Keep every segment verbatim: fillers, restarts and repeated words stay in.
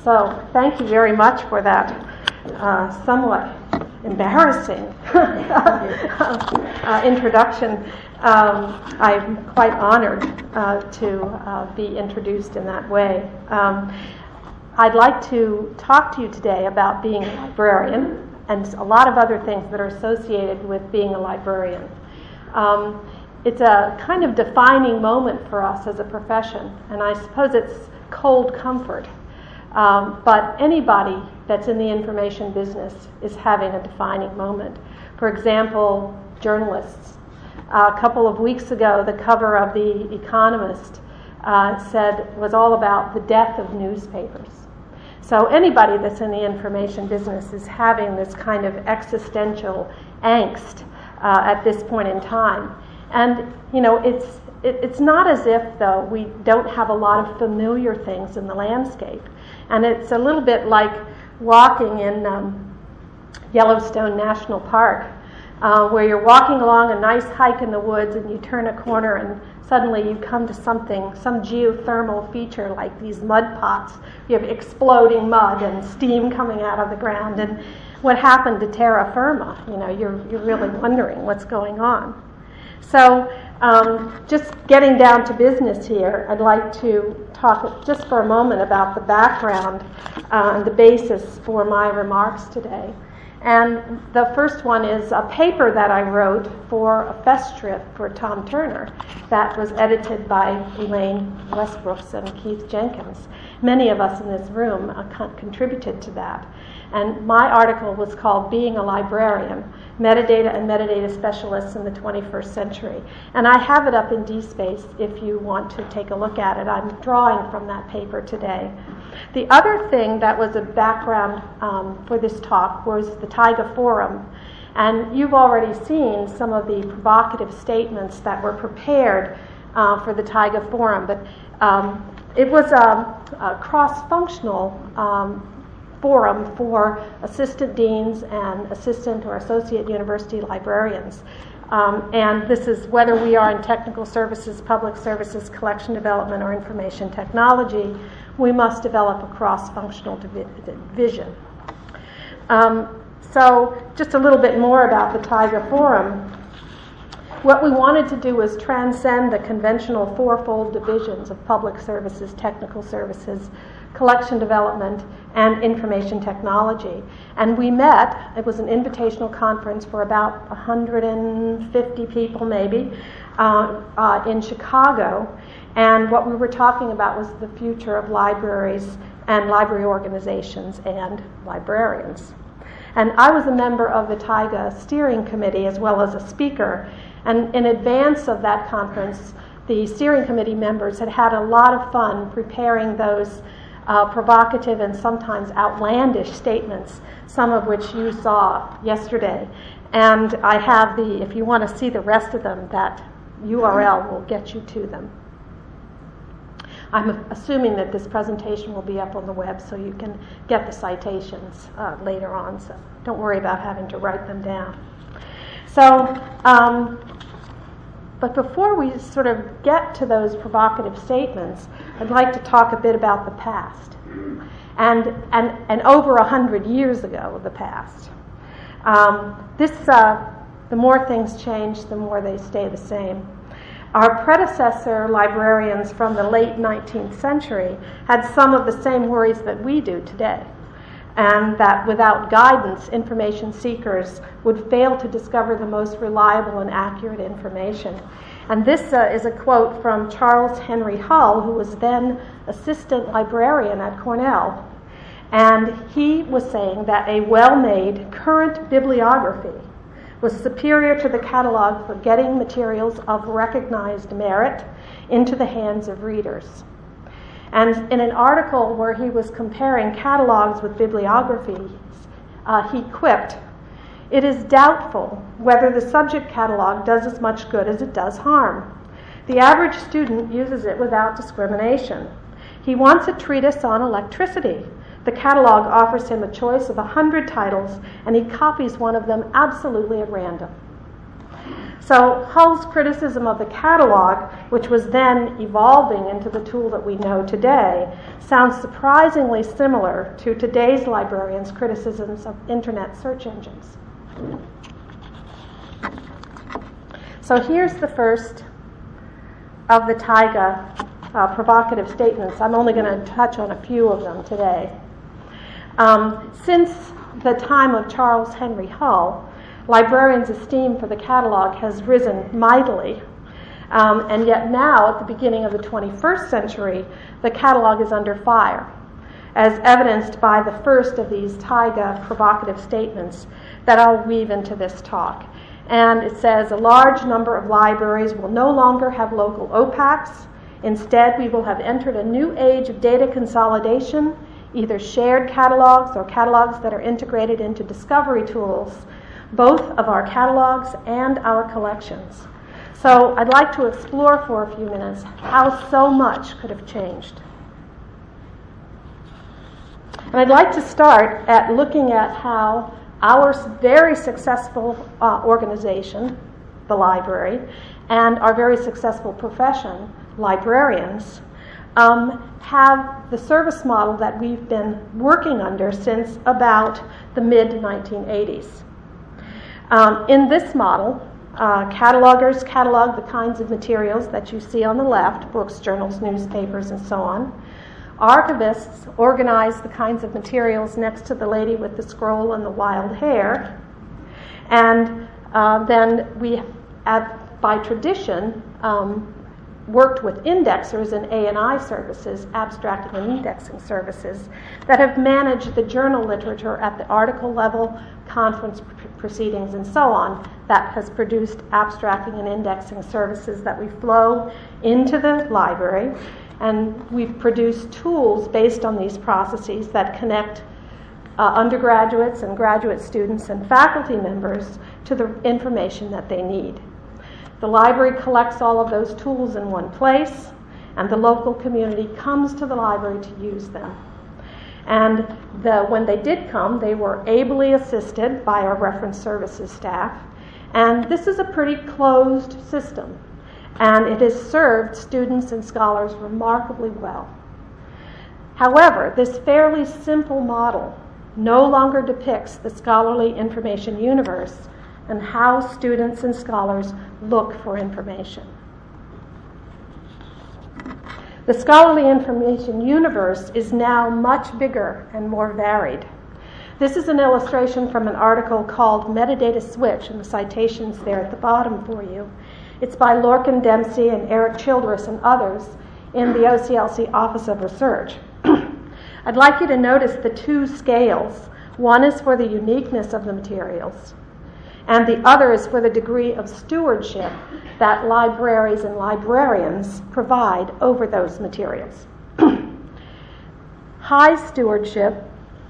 So thank you very much for that uh, somewhat embarrassing uh, introduction. Um, I'm quite honored uh, to uh, be introduced in that way. Um, I'd like to talk to you today about being a librarian and a lot of other things that are associated with being a librarian. Um, it's a kind of defining moment for us as a profession, and I suppose it's cold comfort. Um, but anybody that's in the information business is having a defining moment. For example, journalists. Uh, a couple of weeks ago, the cover of The Economist uh, said was all about the death of newspapers. So anybody that's in the information business is having this kind of existential angst uh, at this point in time. And, you know, it's it, it's not as if, though, we don't have a lot of familiar things in the landscape. And it's a little bit like walking in um, Yellowstone National Park, uh, where you're walking along a nice hike in the woods and you turn a corner and suddenly you come to something, some geothermal feature like these mud pots. You have exploding mud and steam coming out of the ground. And what happened to terra firma? You know, you're, you're really wondering what's going on. So um, just getting down to business here, I'd like to talk just for a moment about the background uh, and the basis for my remarks today. And the first one is a paper that I wrote for a fest trip for Tom Turner that was edited by Elaine Westbrooks and Keith Jenkins. Many of us in this room uh, con- contributed to that. And my article was called Being a Librarian, Metadata and Metadata Specialists in the twenty-first Century. And I have it up in DSpace if you want to take a look at it. I'm drawing from that paper today. The other thing that was a background um, for this talk was the Taiga Forum. And you've already seen some of the provocative statements that were prepared uh, for the Taiga Forum. But um, it was a, a cross-functional um, forum for assistant deans and assistant or associate university librarians. Um, and this is whether we are in technical services, public services, collection development, or information technology, we must develop a cross-functional divi- vision. Um, so just a little bit more about the Taiga Forum. What we wanted to do was transcend the conventional fourfold divisions of public services, technical services, collection development, and information technology. And we met, it was an invitational conference for about one hundred fifty people maybe, uh, uh, in Chicago. And what we were talking about was the future of libraries and library organizations and librarians. And I was a member of the Taiga steering committee as well as a speaker. And in advance of that conference, the steering committee members had had a lot of fun preparing those Uh, provocative and sometimes outlandish statements, some of which you saw yesterday. And I have the, if you want to see the rest of them, that U R L will get you to them. I'm assuming that this presentation will be up on the web so you can get the citations uh, later on, so don't worry about having to write them down. So, um, but before we sort of get to those provocative statements, I'd like to talk a bit about the past, and and, and over a hundred years ago, the past. Um, this, uh, the more things change, the more they stay the same. Our predecessor librarians from the late nineteenth century had some of the same worries that we do today, and that without guidance, information seekers would fail to discover the most reliable and accurate information. And this uh, is a quote from Charles Henry Hull, who was then assistant librarian at Cornell. And he was saying that a well-made current bibliography was superior to the catalog for getting materials of recognized merit into the hands of readers. And in an article where he was comparing catalogs with bibliographies, uh, he quipped, "It is doubtful whether the subject catalog does as much good as it does harm. The average student uses it without discrimination. He wants a treatise on electricity. The catalog offers him a choice of a hundred titles, and he copies one of them absolutely at random." So Hull's criticism of the catalog, which was then evolving into the tool that we know today, sounds surprisingly similar to today's librarians' criticisms of internet search engines. So here's the first of the taiga uh, provocative statements. I'm only going to touch on a few of them today. Um, since the time of Charles Henry Hull, librarians' esteem for the catalog has risen mightily, um, and yet now, at the beginning of the twenty-first century, the catalog is under fire, as evidenced by the first of these taiga provocative statements that I'll weave into this talk. And it says, a large number of libraries will no longer have local O PACs. Instead, we will have entered a new age of data consolidation, either shared catalogs or catalogs that are integrated into discovery tools, both of our catalogs and our collections. So I'd like to explore for a few minutes how so much could have changed. And I'd like to start at looking at how our very successful uh, organization, the library, and our very successful profession, librarians, um, have the service model that we've been working under since about the mid nineteen eighties. Um, in this model, uh, catalogers catalog the kinds of materials that you see on the left, books, journals, newspapers, and so on. Archivists organize the kinds of materials next to the lady with the scroll and the wild hair. And uh, then we, have, by tradition, um, worked with indexers and A and I services, abstracting and indexing services, that have managed the journal literature at the article level, conference pr- proceedings, and so on, that has produced abstracting and indexing services that we flow into the library. And we've produced tools based on these processes that connect uh, undergraduates and graduate students and faculty members to the information that they need. The library collects all of those tools in one place, and the local community comes to the library to use them. And the, when they did come, they were ably assisted by our reference services staff. And this is a pretty closed system, and it has served students and scholars remarkably well. However, this fairly simple model no longer depicts the scholarly information universe and how students and scholars look for information. The scholarly information universe is now much bigger and more varied. This is an illustration from an article called Metadata Switch, and the citation's there at the bottom for you. It's by Lorcan Dempsey and Eric Childress and others in the O C L C Office of Research. I'd like you to notice the two scales. One is for the uniqueness of the materials, and the other is for the degree of stewardship that libraries and librarians provide over those materials. High stewardship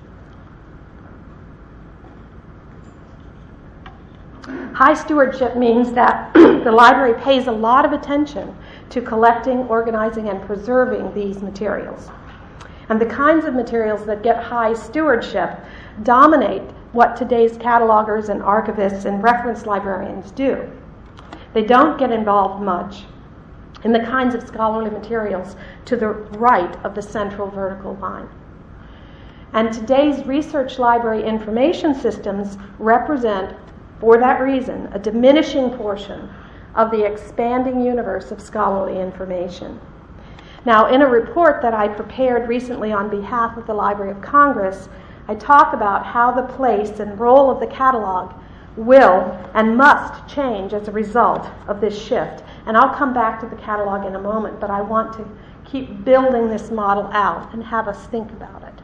High stewardship means that the library pays a lot of attention to collecting, organizing, and preserving these materials. And the kinds of materials that get high stewardship dominate what today's catalogers and archivists and reference librarians do. They don't get involved much in the kinds of scholarly materials to the right of the central vertical line. And today's research library information systems represent, for that reason, a diminishing portion of the expanding universe of scholarly information. Now, in a report that I prepared recently on behalf of the Library of Congress, I talk about how the place and role of the catalog will and must change as a result of this shift. And I'll come back to the catalog in a moment, but I want to keep building this model out and have us think about it.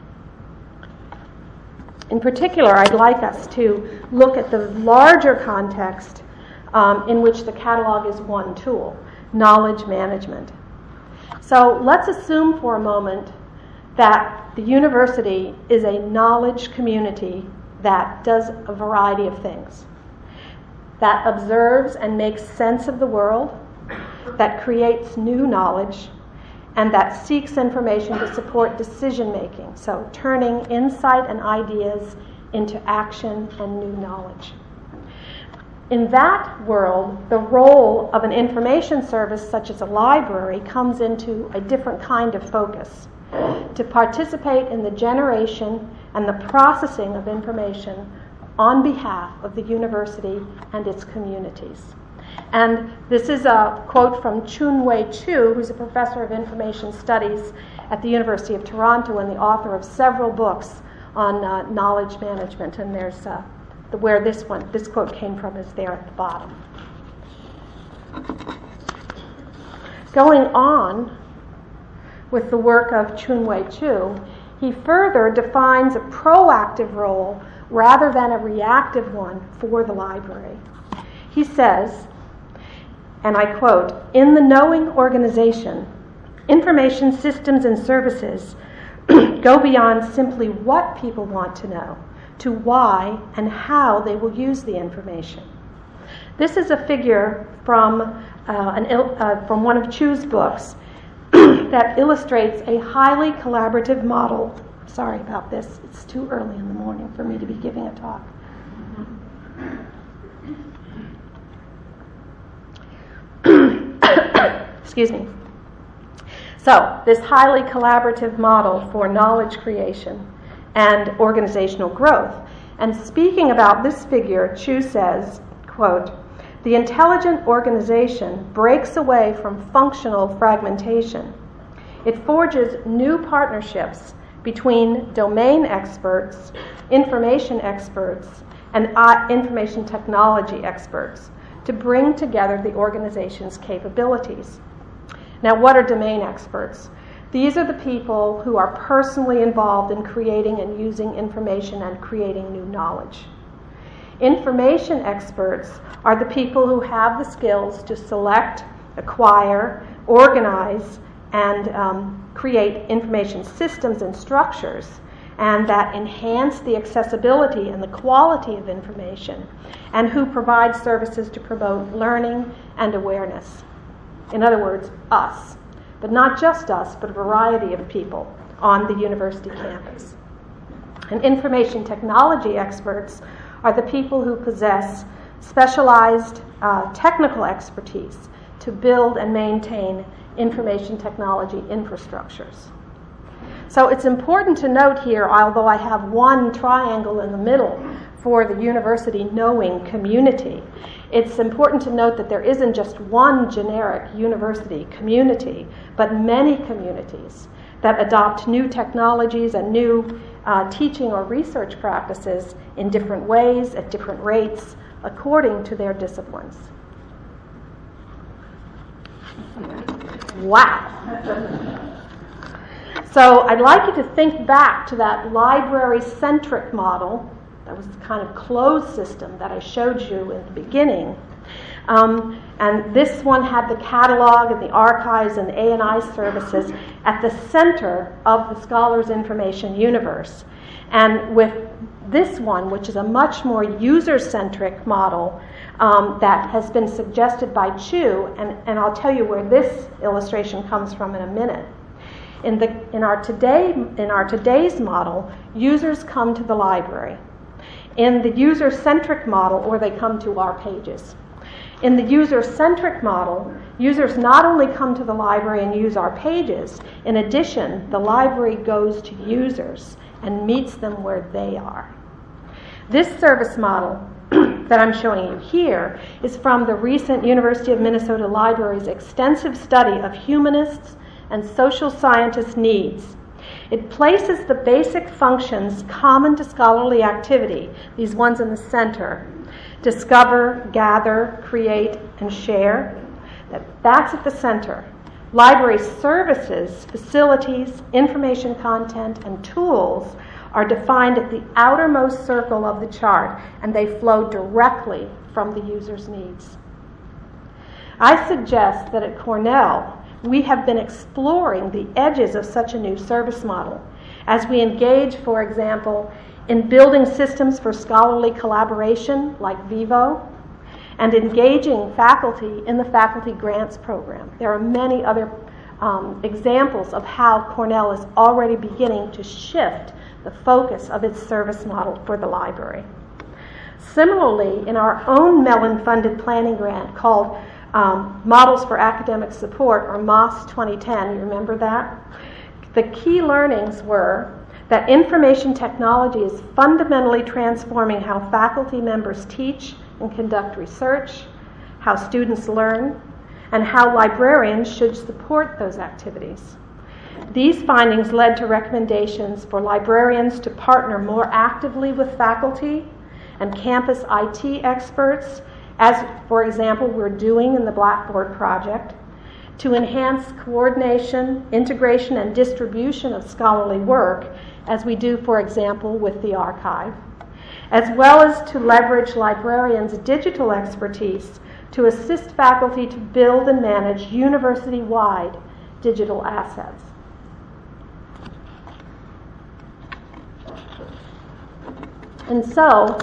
In particular, I'd like us to look at the larger context um, in which the catalog is one tool, knowledge management. So let's assume for a moment that the university is a knowledge community that does a variety of things, that observes and makes sense of the world, that creates new knowledge, and that seeks information to support decision-making, so turning insight and ideas into action and new knowledge. In that world, the role of an information service such as a library comes into a different kind of focus, to participate in the generation and the processing of information on behalf of the university and its communities. And this is a quote from Chun-Wei Chu, who's a professor of information studies at the University of Toronto and the author of several books on uh, knowledge management. And there's uh, the, where this one, this quote came from is there at the bottom. Going on with the work of Chun-Wei Chu, he further defines a proactive role rather than a reactive one for the library. He says, and I quote, "In the knowing organization, information systems and services go beyond simply what people want to know to why and how they will use the information." This is a figure from, uh, an il- uh, from one of Chu's books that illustrates a highly collaborative model. Sorry about this. It's too early in the morning for me to be giving a talk. Excuse me. So, this highly collaborative model for knowledge creation and organizational growth. And speaking about this figure, Chu says, quote, "The intelligent organization breaks away from functional fragmentation. It forges new partnerships between domain experts, information experts, and uh, information technology experts to bring together the organization's capabilities." Now, what are domain experts? These are the people who are personally involved in creating and using information and creating new knowledge. Information experts are the people who have the skills to select, acquire, organize, and um, create information systems and structures, and that enhance the accessibility and the quality of information, and who provide services to promote learning and awareness. In other words, us. But not just us, but a variety of people on the university campus. And information technology experts are the people who possess specialized uh, technical expertise to build and maintain information technology infrastructures. So it's important to note here, although I have one triangle in the middle for the university knowing community, it's important to note that there isn't just one generic university community, but many communities that adopt new technologies and new uh, teaching or research practices in different ways, at different rates, according to their disciplines. Wow. So I'd like you to think back to that library-centric model, that was the kind of closed system that I showed you in the beginning. Um, and this one had the catalog and the archives and the A and I services at the center of the scholar's information universe. And with this one, which is a much more user-centric model um, that has been suggested by Chu, and, and I'll tell you where this illustration comes from in a minute. In, the, in, our today, in our today's model, users come to the library. In the user-centric model, or they come to our pages. In the user-centric model, users not only come to the library and use our pages, in addition, the library goes to users and meets them where they are. This service model that I'm showing you here is from the recent University of Minnesota Library's extensive study of humanists and social scientists' needs. It places the basic functions common to scholarly activity, these ones in the center, discover, gather, create, and share. That's at the center. Library services, facilities, information content, and tools are defined at the outermost circle of the chart, and they flow directly from the user's needs. I suggest that at Cornell, we have been exploring the edges of such a new service model as we engage, for example, in building systems for scholarly collaboration like Vivo, and engaging faculty in the faculty grants program. There are many other um, examples of how Cornell is already beginning to shift the focus of its service model for the library. Similarly, in our own Mellon-funded planning grant called um, Models for Academic Support, or M O S twenty ten, you remember that? The key learnings were that information technology is fundamentally transforming how faculty members teach and conduct research, how students learn, and how librarians should support those activities. These findings led to recommendations for librarians to partner more actively with faculty and campus I T experts, as, for example, we're doing in the Blackboard project, to enhance coordination, integration, and distribution of scholarly work, as we do, for example, with the archive, as well as to leverage librarians' digital expertise to assist faculty to build and manage university-wide digital assets. And so,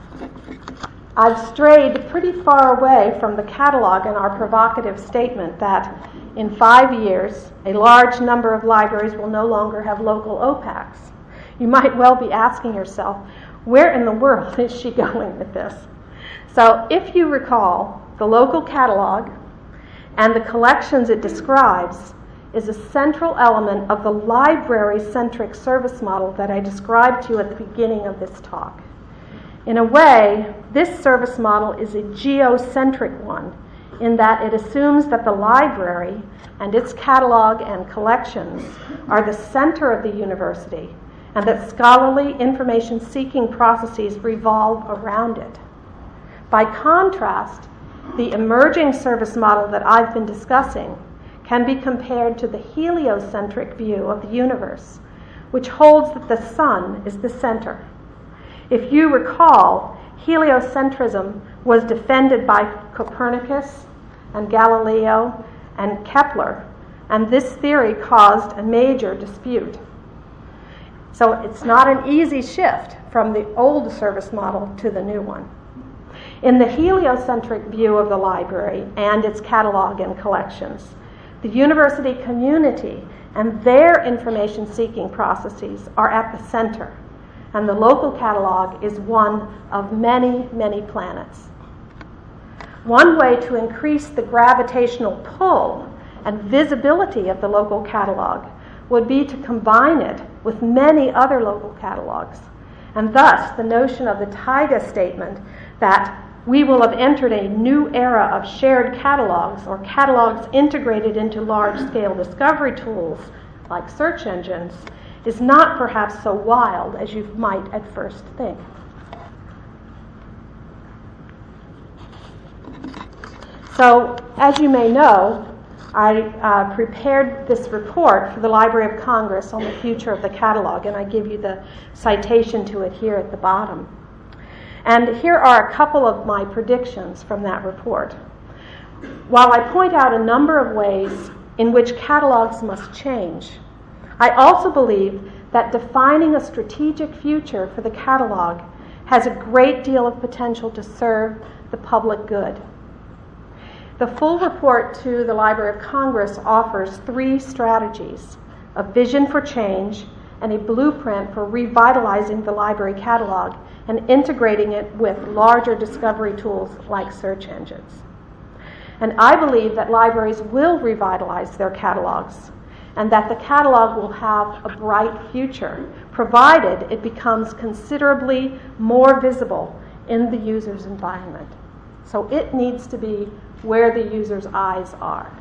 I've strayed pretty far away from the catalog and our provocative statement that in five years, a large number of libraries will no longer have local O PACs. You might well be asking yourself, where in the world is she going with this? So if you recall, the local catalog and the collections it describes is a central element of the library-centric service model that I described to you at the beginning of this talk. In a way, this service model is a geocentric one in that it assumes that the library and its catalog and collections are the center of the university and that scholarly information-seeking processes revolve around it. By contrast, the emerging service model that I've been discussing can be compared to the heliocentric view of the universe, which holds that the sun is the center. If you recall, heliocentrism was defended by Copernicus and Galileo and Kepler, and this theory caused a major dispute. So it's not an easy shift from the old service model to the new one. In the heliocentric view of the library and its catalog and collections, the university community and their information-seeking processes are at the center, and the local catalog is one of many, many planets. One way to increase the gravitational pull and visibility of the local catalog would be to combine it with many other local catalogs, and thus the notion of the TIGA statement that we will have entered a new era of shared catalogs or catalogs integrated into large-scale discovery tools like search engines is not perhaps so wild as you might at first think. So, as you may know, I uh, prepared this report for the Library of Congress on the future of the catalog, and I give you the citation to it here at the bottom. And here are a couple of my predictions from that report. While I point out a number of ways in which catalogs must change, I also believe that defining a strategic future for the catalog has a great deal of potential to serve the public good. The full report to the Library of Congress offers three strategies: a vision for change and a blueprint for revitalizing the library catalog and integrating it with larger discovery tools like search engines. And I believe that libraries will revitalize their catalogs and that the catalog will have a bright future, provided it becomes considerably more visible in the user's environment. So it needs to be where the user's eyes are.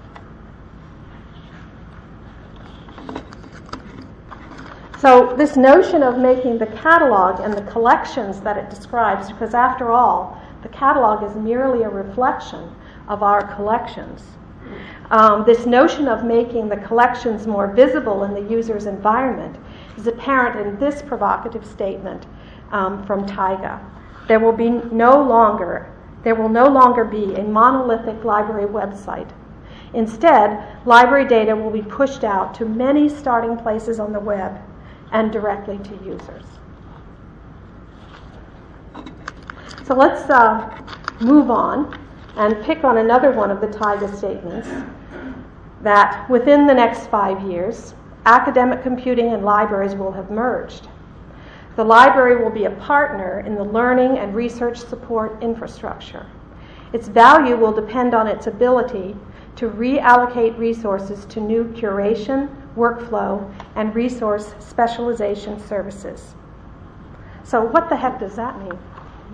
So this notion of making the catalog and the collections that it describes, because after all, the catalog is merely a reflection of our collections. Um, this notion of making the collections more visible in the user's environment is apparent in this provocative statement um, from TIGA. There will be no longer, there will no longer be a monolithic library website. Instead, library data will be pushed out to many starting places on the web and directly to users. So let's uh, move on and pick on another one of the TIGA statements, that within the next five years, academic computing and libraries will have merged. The The library will be a partner in the learning and research support infrastructure. Its value will depend on its ability to reallocate resources to new curation, workflow, and resource specialization services. So what the heck does that mean?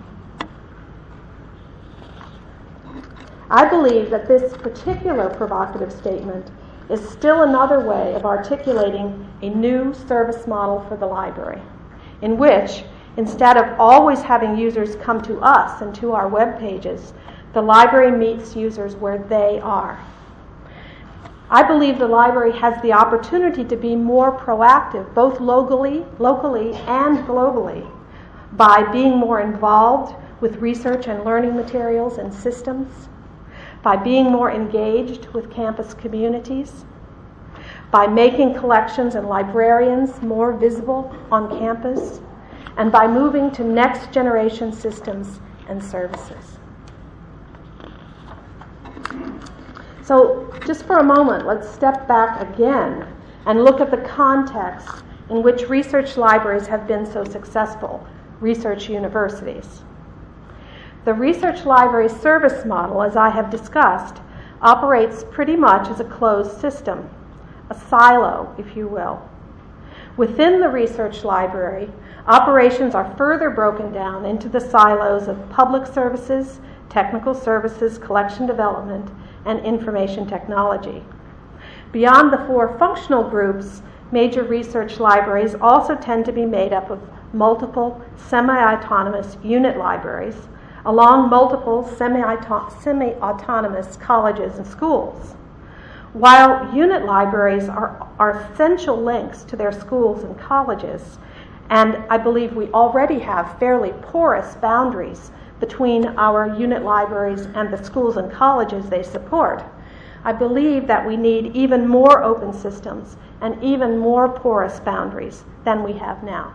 I believe that this particular provocative statement is still another way of articulating a new service model for the library, in which, instead of always having users come to us and to our web pages, the library meets users where they are. I believe the library has the opportunity to be more proactive, both locally, locally and globally, by being more involved with research and learning materials and systems, by being more engaged with campus communities, by making collections and librarians more visible on campus, and by moving to next generation systems and services. So just for a moment, let's step back again and look at the context in which research libraries have been so successful, research universities. The research library service model, as I have discussed, operates pretty much as a closed system, a silo, if you will. Within the research library, operations are further broken down into the silos of public services, technical services, collection development, and information technology. Beyond the four functional groups, major research libraries also tend to be made up of multiple semi-autonomous unit libraries, along multiple semi-autonomous colleges and schools. While unit libraries are, are essential links to their schools and colleges, and I believe we already have fairly porous boundaries between our unit libraries and the schools and colleges they support, I believe that we need even more open systems and even more porous boundaries than we have now.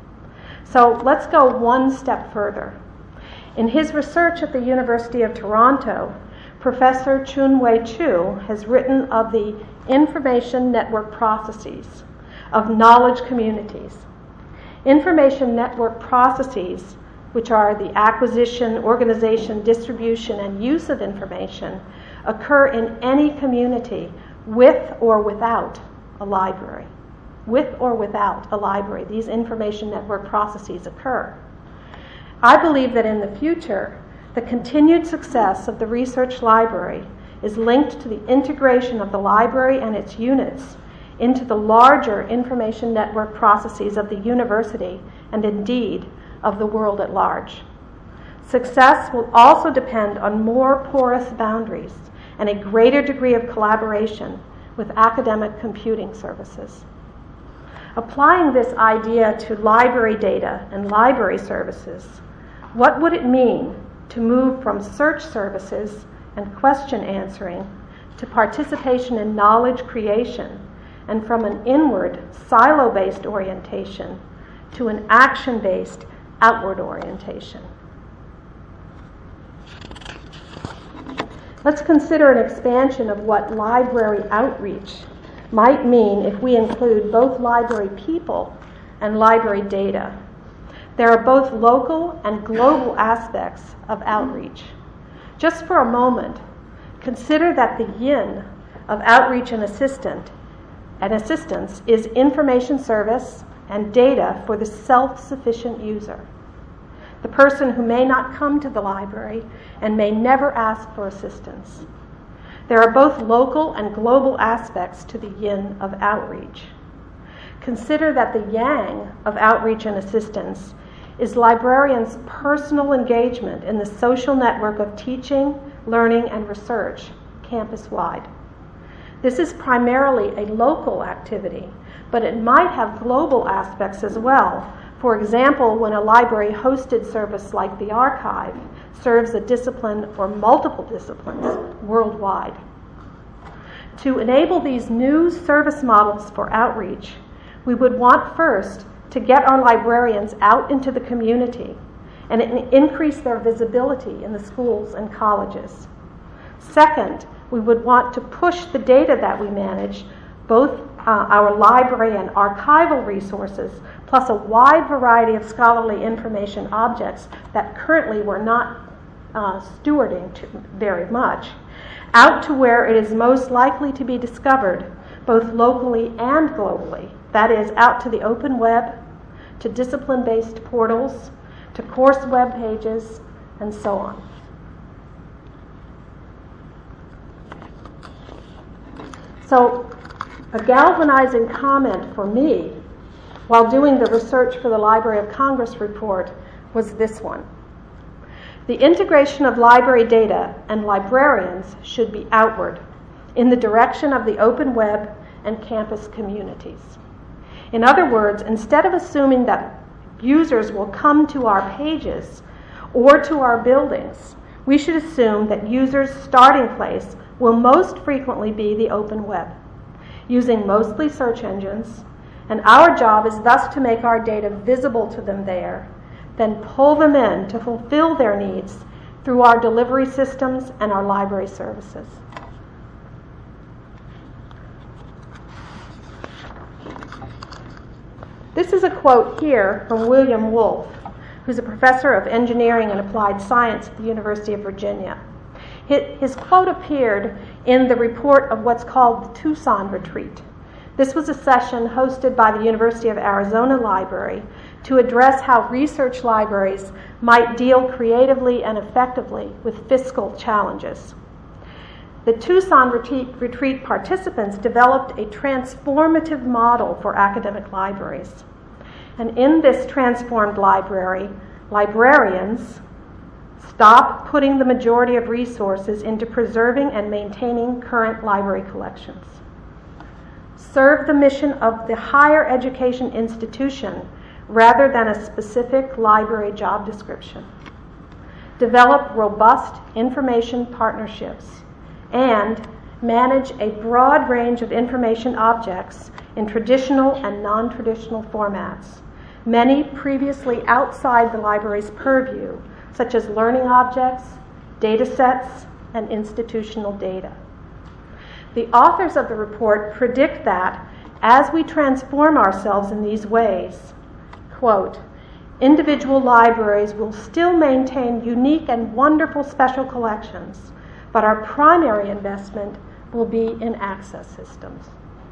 So let's go one step further. In his research at the University of Toronto, Professor Chun-Wei Chu has written of the information network processes of knowledge communities. Information network processes, which are the acquisition, organization, distribution, and use of information, occur in any community with or without a library. With or without a library, these information network processes occur. I believe that in the future, the continued success of the research library is linked to the integration of the library and its units into the larger information network processes of the university and indeed of the world at large. Success will also depend on more porous boundaries and a greater degree of collaboration with academic computing services. Applying this idea to library data and library services, what would it mean to move from search services and question answering to participation in knowledge creation, and from an inward, silo-based orientation to an action-based, outward orientation? Let's consider an expansion of what library outreach might mean if we include both library people and library data. There are both local and global aspects of outreach. Just for a moment, consider that the yin of outreach and assistant and assistance is information service and data for the self-sufficient user, the person who may not come to the library and may never ask for assistance. There are both local and global aspects to the yin of outreach. Consider that the yang of outreach and assistance is librarians' personal engagement in the social network of teaching, learning, and research, campus-wide. This is primarily a local activity, but it might have global aspects as well. For example, when a library-hosted service like the archive serves a discipline or multiple disciplines worldwide. To enable these new service models for outreach, we would want first to get our librarians out into the community and increase their visibility in the schools and colleges. Second, we would want to push the data that we manage, both uh, our library and archival resources, plus a wide variety of scholarly information objects that currently we're not uh, stewarding to very much, out to where it is most likely to be discovered, both locally and globally. That is, out to the open web, to discipline-based portals, to course web pages, and so on. So, a galvanizing comment for me while doing the research for the Library of Congress report was this one. The integration of library data and librarians should be outward, in the direction of the open web and campus communities. In other words, instead of assuming that users will come to our pages or to our buildings, we should assume that users' starting place will most frequently be the open web, using mostly search engines, and our job is thus to make our data visible to them there, then pull them in to fulfill their needs through our delivery systems and our library services. This is a quote here from William Wolfe, who's a professor of engineering and applied science at the University of Virginia. His quote appeared in the report of what's called the Tucson Retreat. This was a session hosted by the University of Arizona Library to address how research libraries might deal creatively and effectively with fiscal challenges. The Tucson retreat, retreat participants developed a transformative model for academic libraries. And in this transformed library, librarians stop putting the majority of resources into preserving and maintaining current library collections, serve the mission of the higher education institution rather than a specific library job description, develop robust information partnerships, and manage a broad range of information objects in traditional and non-traditional formats, many previously outside the library's purview, such as learning objects, data sets, and institutional data. The authors of the report predict that as we transform ourselves in these ways, quote, individual libraries will still maintain unique and wonderful special collections, but our primary investment will be in access systems.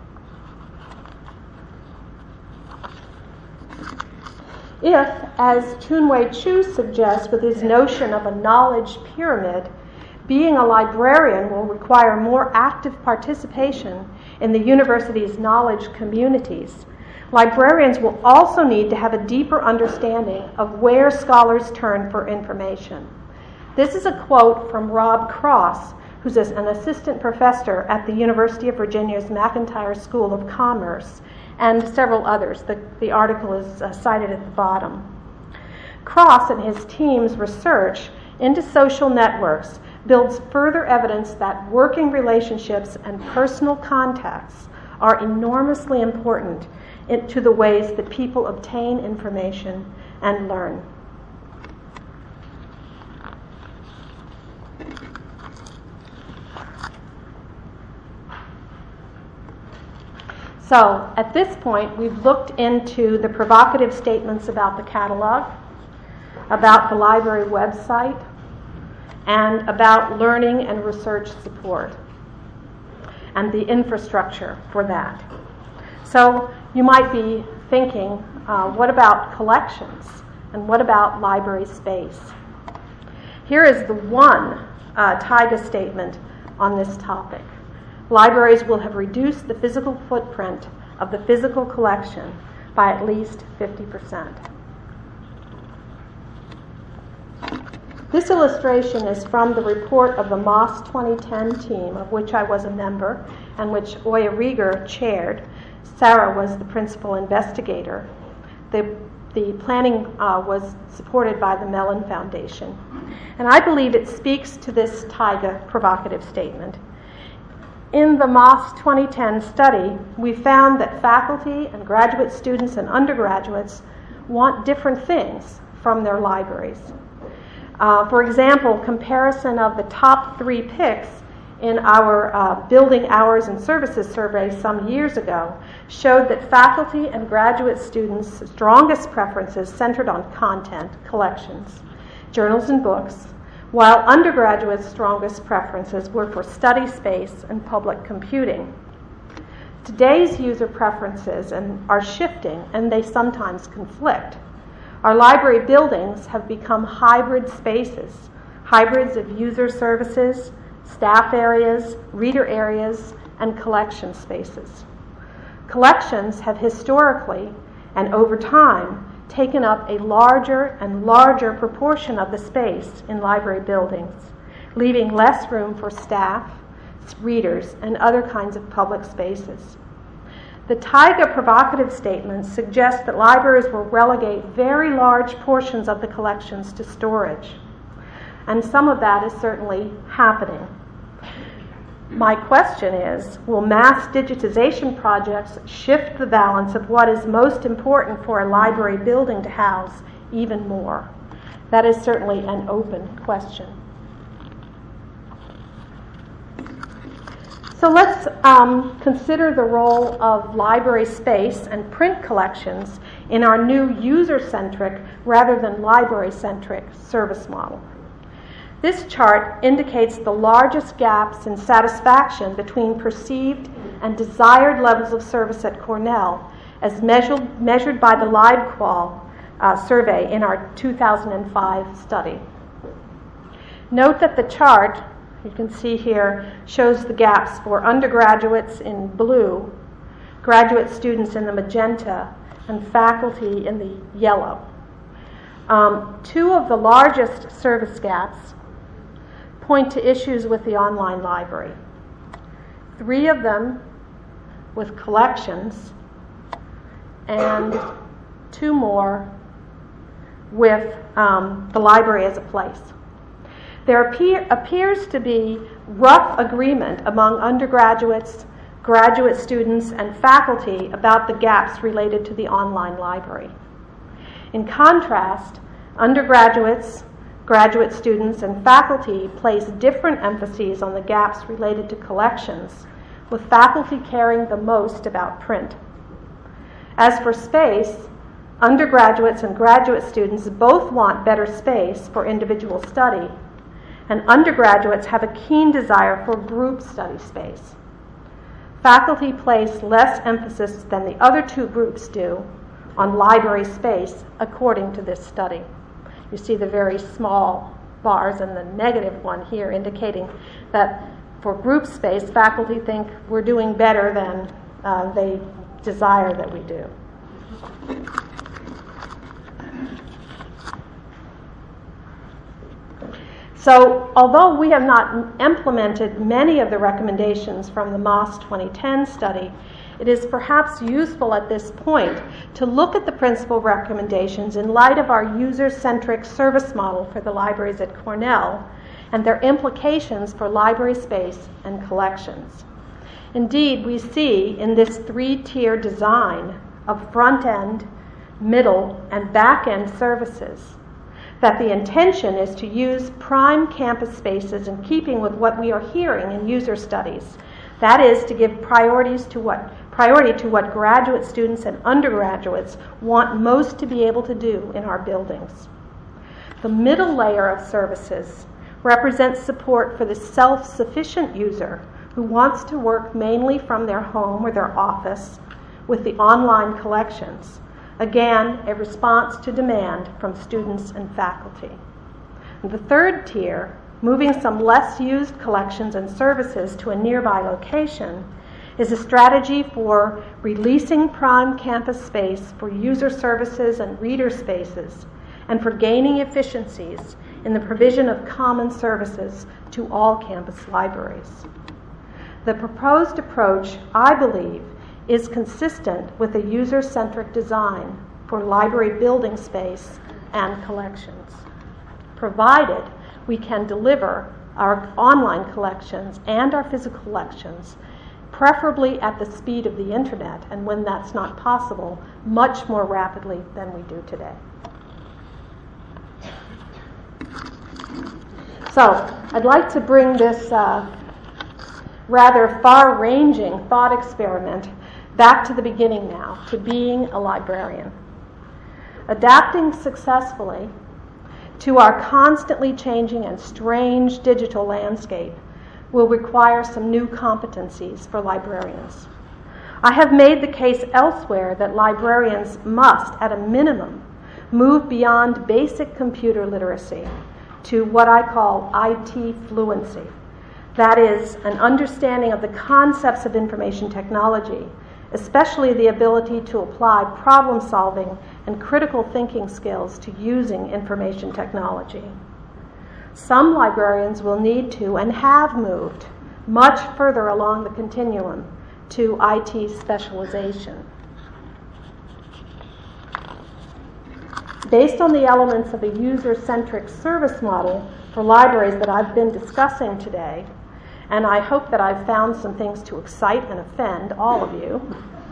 If, as Chun-Wei Chu suggests with his notion of a knowledge pyramid, being a librarian will require more active participation in the university's knowledge communities, librarians will also need to have a deeper understanding of where scholars turn for information. This is a quote from Rob Cross, who's an assistant professor at the University of Virginia's McIntire School of Commerce, and several others. The, the article is uh, cited at the bottom. Cross and his team's research into social networks builds further evidence that working relationships and personal contacts are enormously important in, to the ways that people obtain information and learn. So, at this point, we've looked into the provocative statements about the catalog, about the library website, and about learning and research support, and the infrastructure for that. So, you might be thinking, uh, what about collections? And what about library space? Here is the one uh, TIGA statement on this topic. Libraries will have reduced the physical footprint of the physical collection by at least fifty percent. This illustration is from the report of the MOS twenty ten team, of which I was a member and which Oya Rieger chaired. Sarah was the principal investigator. The, the planning uh, was supported by the Mellon Foundation. And I believe it speaks to this TIGA provocative statement. In the MOS twenty ten study, we found that faculty and graduate students and undergraduates want different things from their libraries. Uh, for example, comparison of the top three picks in our uh, Building Hours and Services survey some years ago showed that faculty and graduate students' strongest preferences centered on content, collections, journals and books, while undergraduates' strongest preferences were for study space and public computing. Today's user preferences and are shifting, and they sometimes conflict. Our library buildings have become hybrid spaces, hybrids of user services, staff areas, reader areas, and collection spaces. Collections have historically and over time taken up a larger and larger proportion of the space in library buildings, leaving less room for staff, readers, and other kinds of public spaces. The Taiga provocative statements suggest that libraries will relegate very large portions of the collections to storage, and some of that is certainly happening. My question is, will mass digitization projects shift the balance of what is most important for a library building to house even more? That is certainly an open question. So let's um, consider the role of library space and print collections in our new user-centric rather than library-centric service model. This chart indicates the largest gaps in satisfaction between perceived and desired levels of service at Cornell as measured, measured by the LibQual uh, survey in our two thousand five study. Note that the chart, you can see here, shows the gaps for undergraduates in blue, graduate students in the magenta, and faculty in the yellow. Um, two of the largest service gaps point to issues with the online library. Three of them with collections, and two more with um, the library as a place. There appear, appears to be rough agreement among undergraduates, graduate students, and faculty about the gaps related to the online library. In contrast, undergraduates, graduate students, and faculty place different emphases on the gaps related to collections, with faculty caring the most about print. As for space, undergraduates and graduate students both want better space for individual study, and undergraduates have a keen desire for group study space. Faculty place less emphasis than the other two groups do on library space, according to this study. You see the very small bars and the negative one here indicating that for group space, faculty think we're doing better than uh, they desire that we do. So, although we have not implemented many of the recommendations from the Moss twenty ten study, it is perhaps useful at this point to look at the principal recommendations in light of our user-centric service model for the libraries at Cornell and their implications for library space and collections. Indeed, we see in this three-tier design of front-end, middle, and back-end services that the intention is to use prime campus spaces in keeping with what we are hearing in user studies. That is, to give priorities to what, priority to what graduate students and undergraduates want most to be able to do in our buildings. The middle layer of services represents support for the self-sufficient user who wants to work mainly from their home or their office with the online collections. Again, a response to demand from students and faculty. And the third tier, moving some less used collections and services to a nearby location, is a strategy for releasing prime campus space for user services and reader spaces, and for gaining efficiencies in the provision of common services to all campus libraries. The proposed approach, I believe, is consistent with a user-centric design for library building space and collections, provided we can deliver our online collections and our physical collections, preferably at the speed of the internet, and when that's not possible, much more rapidly than we do today. So I'd like to bring this uh, rather far-ranging thought experiment back to the beginning now, to being a librarian. Adapting successfully to our constantly changing and strange digital landscape will require some new competencies for librarians. I have made the case elsewhere that librarians must, at a minimum, move beyond basic computer literacy to what I call I T fluency. That is, an understanding of the concepts of information technology, especially the ability to apply problem-solving and critical thinking skills to using information technology. Some librarians will need to and have moved much further along the continuum to I T specialization. Based on the elements of a user-centric service model for libraries that I've been discussing today, and I hope that I've found some things to excite and offend all of you,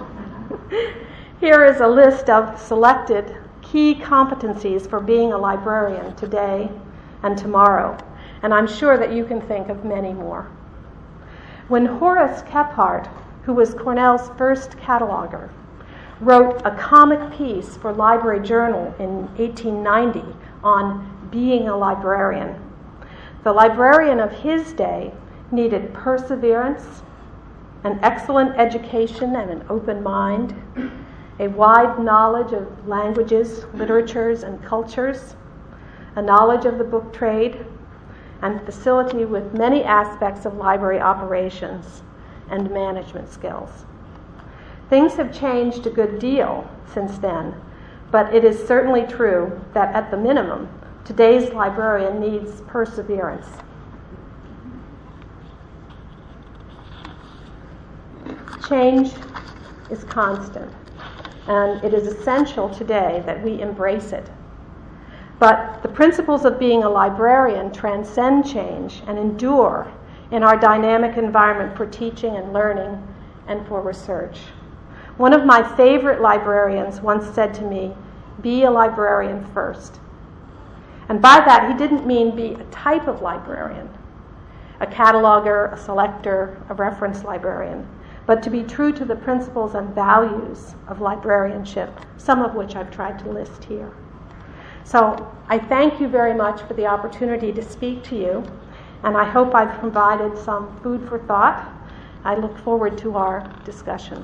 here is a list of selected key competencies for being a librarian today and tomorrow, and I'm sure that you can think of many more. When Horace Kephart, who was Cornell's first cataloger, wrote a comic piece for Library Journal in eighteen ninety on being a librarian, the librarian of his day needed perseverance, an excellent education and an open mind, a wide knowledge of languages, literatures, and cultures, a knowledge of the book trade, and facility with many aspects of library operations and management skills. Things have changed a good deal since then, but it is certainly true that at the minimum, today's librarian needs perseverance. Change is constant, and it is essential today that we embrace it. But the principles of being a librarian transcend change and endure in our dynamic environment for teaching and learning and for research. One of my favorite librarians once said to me, "Be a librarian first." And by that, he didn't mean be a type of librarian, a cataloger, a selector, a reference librarian, but to be true to the principles and values of librarianship, some of which I've tried to list here. So I thank you very much for the opportunity to speak to you, and I hope I've provided some food for thought. I look forward to our discussion.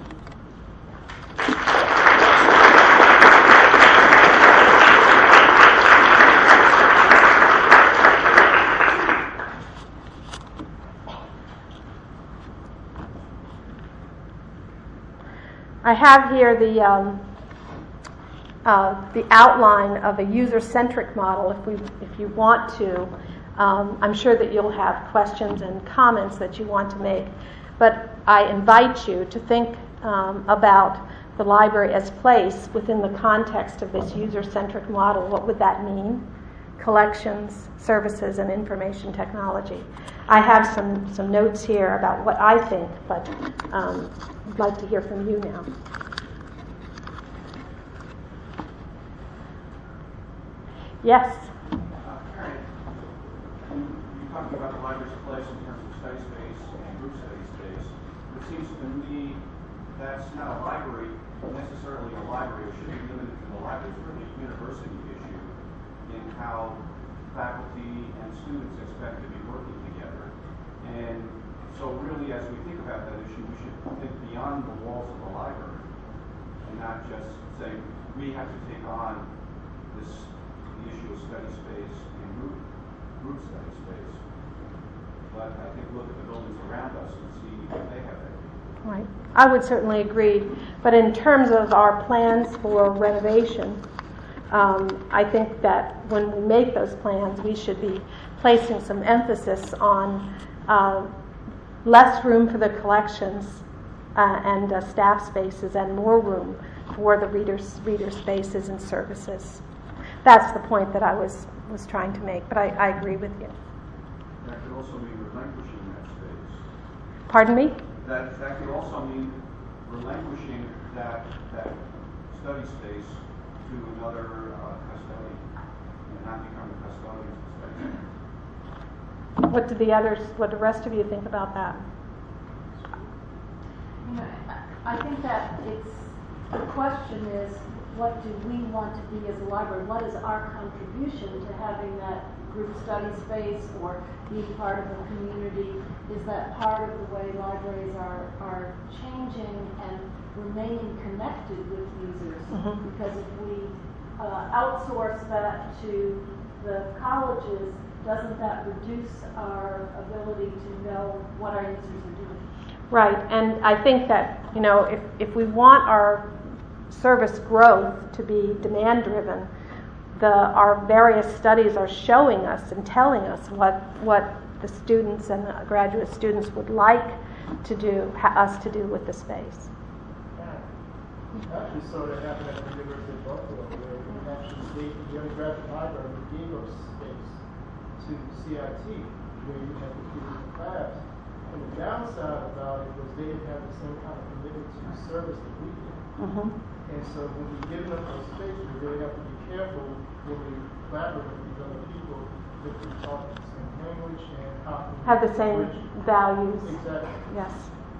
I have here the um, uh, the outline of a user-centric model. If we, if you want to, um, I'm sure that you'll have questions and comments that you want to make. But I invite you to think um, about the library as place within the context of this user-centric model. What would that mean? Collections, services, and information technology. I have some, some notes here about what I think, but um, I'd like to hear from you now. Yes? Uh, Karen, you talking about the library's place in terms of study space and group study space. It seems to me that's not a library, necessarily a library. It shouldn't be limited to the library. It's really a university issue in how faculty and students expect to be working together. And so really, as we think about that issue, we should think beyond the walls of the library and not just say we have to take on this the issue of study space and group, group study space. But I think look at the buildings around us and see what they have there. Right. I would certainly agree. But in terms of our plans for renovation, um, I think that when we make those plans, we should be placing some emphasis on uh, less room for the collections uh, and uh, staff spaces and more room for the readers, reader spaces and services. That's the point that I was, was trying to make, but I, I agree with you. That could also mean relinquishing that space. Pardon me? That that could also mean relinquishing that that study space to another uh, custodian and not become a custodian of the space. What do the others, what do the rest of you think about that? I think that it's, the question is, what do we want to be as a library? What is our contribution to having that group study space or being part of a community? Is that part of the way libraries are, are changing and remaining connected with users? Mm-hmm. Because if we uh, outsource that to the colleges, doesn't that reduce our ability to know what our users are doing? Right, and I think that, you know, if, if we want our service growth to be demand-driven, the our various studies are showing us and telling us what what the students and the graduate students would like to do, ha- us to do with the space. Actually, saw that happen at the University of Buffalo, where we actually gave the undergraduate library gave us space to C I T, where you had to do the class. And the downside about it was they didn't have the same kind of commitment to service that we did. Mm-hmm. And so when we give them a space, we really have to be careful when we collaborate with these other people that we talk the same language and how to have the same bridge. Values. Exactly. Yes.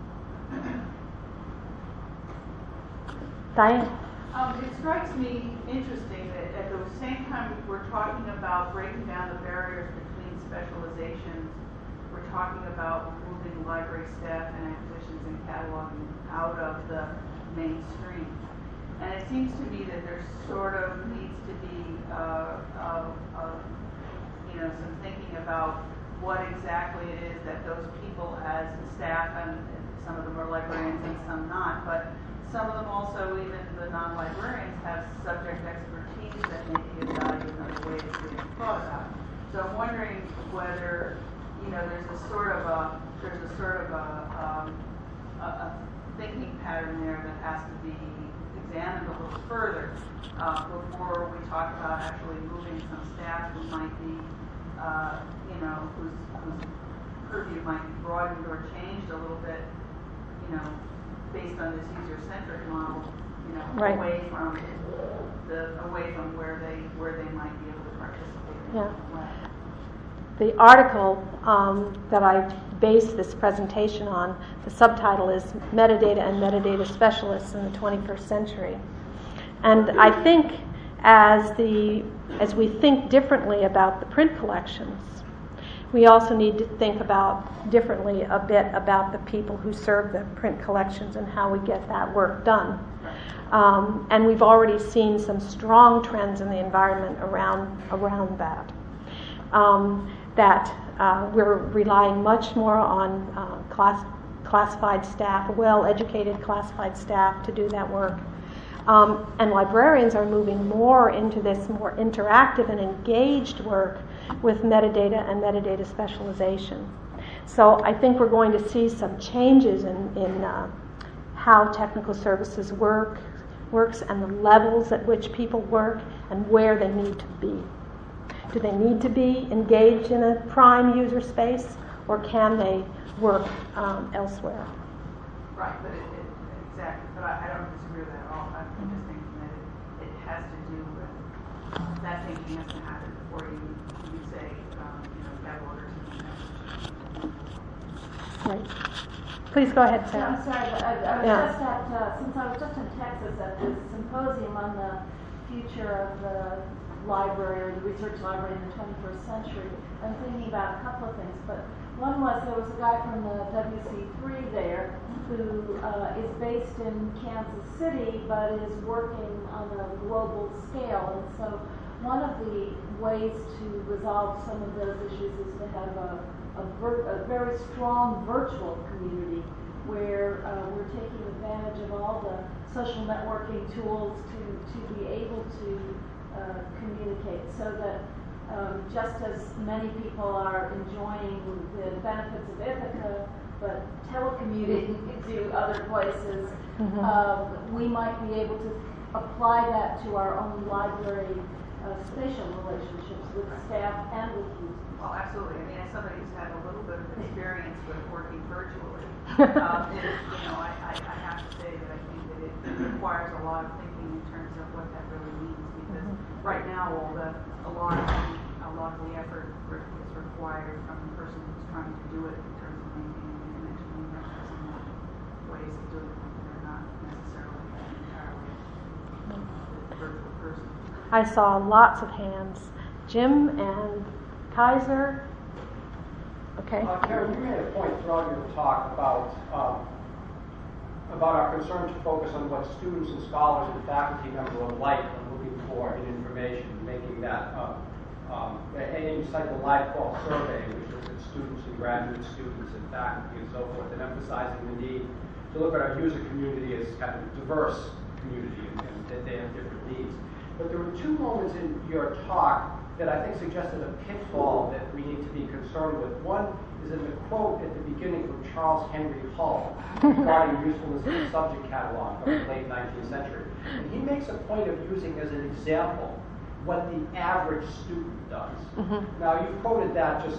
Diane? Um, it strikes me interesting that at the same time we're talking about breaking down the barriers between specializations, we're talking about moving library staff and acquisitions and cataloging out of the mainstream. And it seems to me that there sort of needs to be, uh, uh, uh, you know, some thinking about what exactly it is that those people as staff, and some of them are librarians and some not, but some of them also, even the non-librarians, have subject expertise that may be of value in other ways that we've thought about. So I'm wondering whether, you know, there's a sort of a, there's a sort of a, um, a, a thinking pattern there that has to be examined a little further uh, before we talk about actually moving some staff who might be, uh, you know, whose, whose purview might be broadened or changed a little bit, you know, based on this user-centric model, you know, right. away from the away from where they where they might be able to participate in yeah. that way. The article um, that I based this presentation on, the subtitle is Metadata and Metadata Specialists in the twenty-first Century. And I think as the as we think differently about the print collections, we also need to think about differently a bit about the people who serve the print collections and how we get that work done. Um, and we've already seen some strong trends in the environment around around that. Um, that uh, we're relying much more on uh, class, classified staff, well-educated classified staff to do that work. Um, and librarians are moving more into this more interactive and engaged work with metadata and metadata specialization. So I think we're going to see some changes in, in uh, how technical services work, works and the levels at which people work and where they need to be. Do they need to be engaged in a prime user space, or can they work um, elsewhere? Right, but it, it, exactly. But I, I don't disagree with that at all. I'm mm-hmm. just thinking that it, it has to do with that thinking has to happen before you you say um, you know catalogers. Right. Please go ahead, Sarah. Yeah, I'm sorry, but I, I was yeah. just at uh, since I was just in Texas at this symposium on the future of the library or the research library in the twenty-first century. I'm thinking about a couple of things, but one was there was a guy from the W C three there who uh, is based in Kansas City but is working on a global scale, and so one of the ways to resolve some of those issues is to have a, a, vir- a very strong virtual community where uh, we're taking advantage of all the social networking tools to, to be able to Uh, communicate, so that um, just as many people are enjoying the benefits of Ithaca, but telecommuting to other places, mm-hmm. uh, we might be able to apply that to our own library uh, spatial relationships with staff and with users. Well, absolutely. I mean, as somebody who's had a little bit of experience with working virtually, um, it, you know, I, I, I have to say that I think that it, it requires a lot of thinking in terms of what that really means. Because right now, all the a lot of the, a lot of the effort is required from the person who's trying to do it in terms of maintaining the connection. We have some ways of doing it that are not not necessarily entirely a virtual person. I saw lots of hands. Jim and Kaiser. Okay. Uh, Karen, you made a point throughout your talk about um, about our concern to focus on what students and scholars and faculty members alike are looking for in information, making that, uh, um, and you cite the LiveQual survey, which looks at students and graduate students and faculty and so forth, and emphasizing the need to look at our user community as kind of a diverse community and, and that they have different needs. But there were two moments in your talk that I think suggested a pitfall that we need to be concerned with. One is in the quote at the beginning from Charles Henry Hull regarding usefulness of the subject catalog from the late nineteenth century. And he makes a point of using as an example what the average student does. Mm-hmm. Now, you've quoted that just,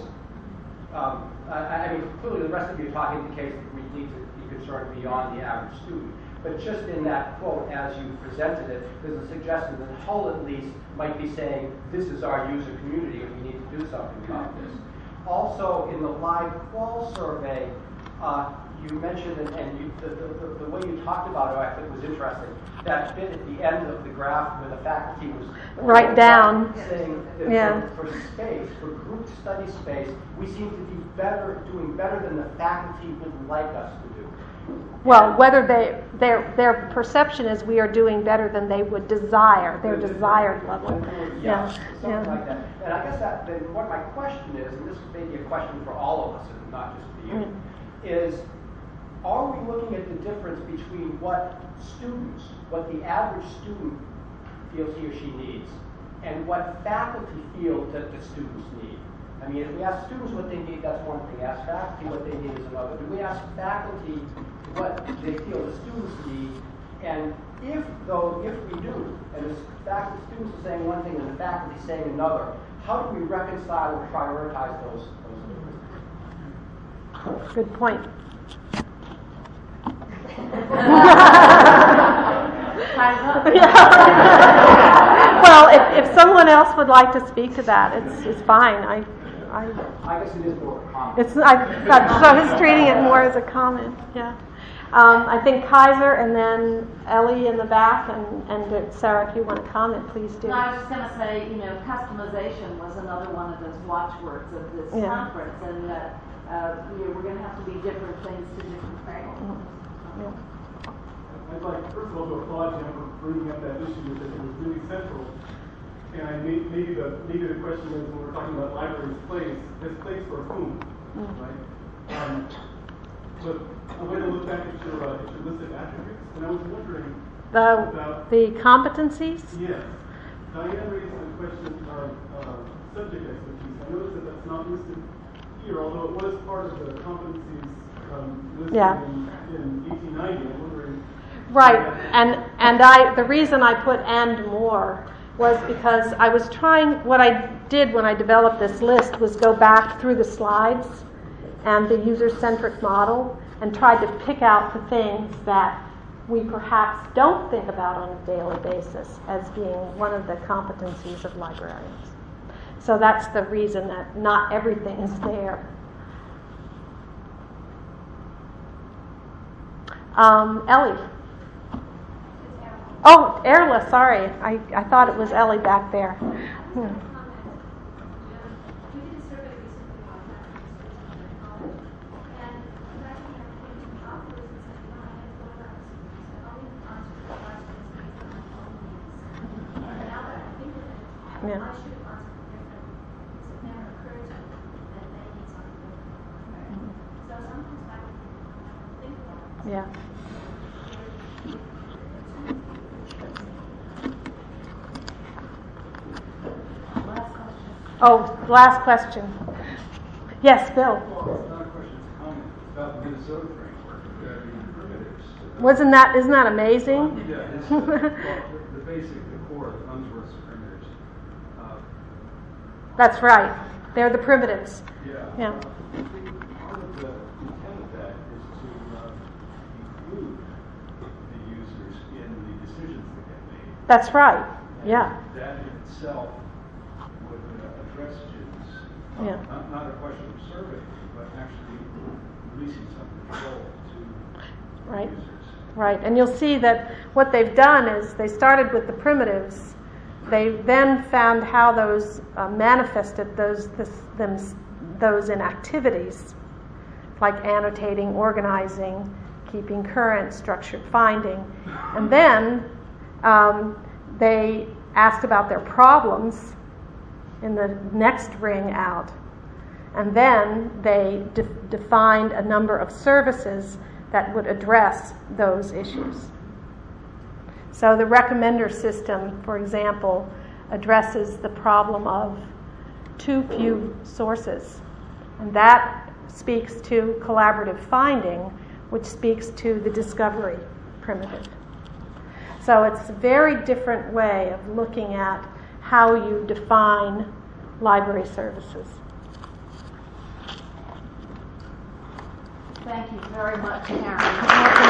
um, I, I mean, clearly the rest of you talk indicates that we need to be concerned beyond the average student. But just in that quote, as you presented it, there's a suggestion that Hull at least might be saying, this is our user community and we need to do something about this. Also, in the LiveQual survey, uh, you mentioned, and, and you, the, the, the way you talked about it, I think was interesting, that bit at the end of the graph where the faculty was right down, saying that yeah. for, for space, for group study space, we seem to be better, doing better than the faculty would like us to do. Well, whether they their their perception is we are doing better than they would desire, their desired level. Yeah, Yeah, something yeah. like that. And I guess that then what my question is, and this may be a question for all of us, and not just for you, Mm. is are we looking at the difference between what students, what the average student feels he or she needs, and what faculty feel that the students need? I mean, if we ask students what they need, that's one thing. Ask faculty what they need is another. Do we ask faculty what they feel the students need? And if, though, if we do, and the faculty, students are saying one thing and the faculty saying another, how do we reconcile or prioritize those, those differences? Good point. Well, if, if someone else would like to speak to that, it's it's fine. I, I, I guess it is more of a comment. it's I, I was treating it more as a comment. Yeah. Um, I think Kaiser and then Ellie in the back, and, and Sarah, if you want to comment, please do. No, I was just going to say, you know, customization was another one of those watchwords of this Yeah. conference, and that uh, you know, we're going to have to be different things to different people. Mm-hmm. Yeah. I'd like, first of all, to applaud him for bringing up that issue because it was really central. And I may, maybe the maybe the question is when we're talking about libraries' place, this place for whom, Mm. right? Um, but the way to look back at your, uh, at your list of attributes, and I was wondering The about the competencies. yes, Diane raised the question of uh, subject expertise. I noticed that that's not listed here, although it was part of the competencies um, listed Yeah. in, in eighteen ninety. I'm wondering. Right, and and I the reason I put and more was because I was trying, what I did when I developed this list was go back through the slides and the user-centric model and tried to pick out the things that we perhaps don't think about on a daily basis as being one of the competencies of librarians. So that's the reason that not everything is there. Um, Ellie. Oh, Erla, sorry. I, I thought it was Ellie back there. Hmm. Yeah. Yeah. Oh, last question. Yes, Bill. Well, it's not a question, it's a comment. It's about the Minnesota framework of valuing primitives. Wasn't that, isn't that amazing? Yeah, it's the, well, the, the basic, the core of Unsworth's primitives. Uh, That's right. They're the primitives. yeah. Yeah. Uh, I think part of the intent of that is to uh, include the users in the decisions that get made. That's right. And Yeah. that in itself would uh, address students. Uh, Yeah. Not, not a question of survey, but actually releasing some control to Right. users. Right, and you'll see that what they've done is they started with the primitives. They then found how those uh, manifested those this, them, those in activities, like annotating, organizing, keeping current, structured finding. And then um, they asked about their problems in the next ring out. And then they de- defined a number of services that would address those issues. So the recommender system, for example, addresses the problem of too few sources. And that speaks to collaborative finding, which speaks to the discovery primitive. So it's a very different way of looking at how you define library services. Thank you very much, Karen.